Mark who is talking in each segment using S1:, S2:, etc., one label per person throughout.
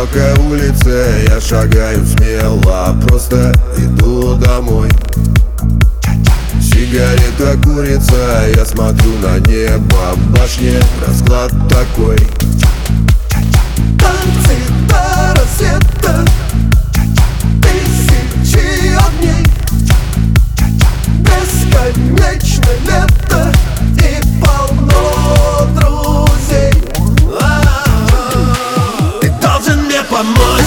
S1: широкой улице я шагаю смело, просто иду домой. Сигарета курица, я смотрю на небо, в башне расклад такой.
S2: Танцы до рассвета, тысячи огней, бесконечно лето и полно друзей. Ты должен мне помочь.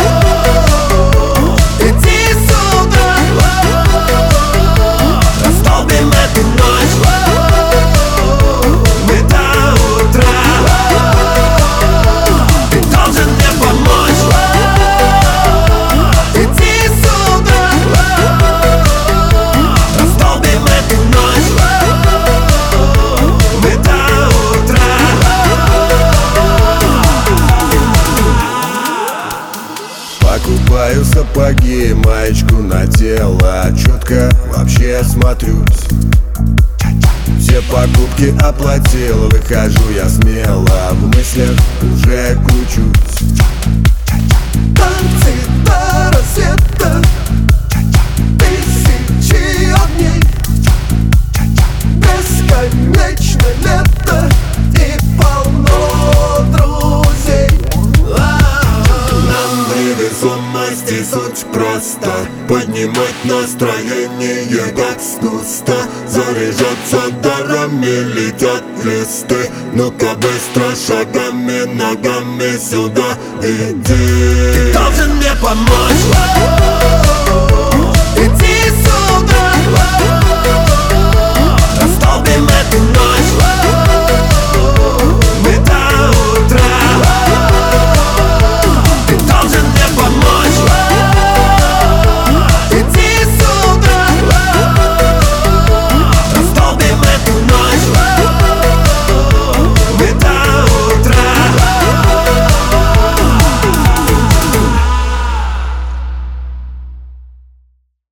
S2: Иди сюда, растопим эту ночь. Мы до утра. Ты должен мне помочь. Иди сюда, растопим эту ночь. Мы до утра.
S1: Покупаю сапоги, маечку на тело, четко вообще смотрюсь. Все покупки оплатил, выхожу я смело, в мыслях уже кручусь.
S2: Танцы до рассвета, тысячи огней, бесконечно лето и полно друзей.
S1: Нам невесомости суть просто поднимать настроение так густо. Заряжаться дарами, летят листы. Ну-ка быстро шагами, ногами сюда иди.
S2: Ты должен мне помочь.